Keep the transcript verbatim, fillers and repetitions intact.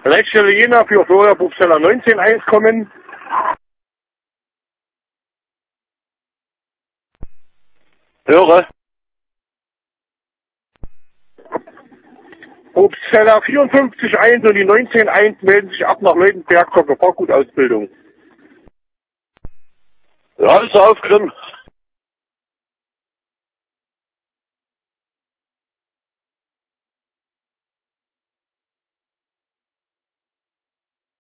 Leitstelle Jena für Florian Buchsteller neunzehn eins kommen. Höre. Buchsteller vierundfünfzig eins und die neunzehn eins melden sich ab nach Leutenberg zur Gefahrgutausbildung. Ja, ist aufgenommen.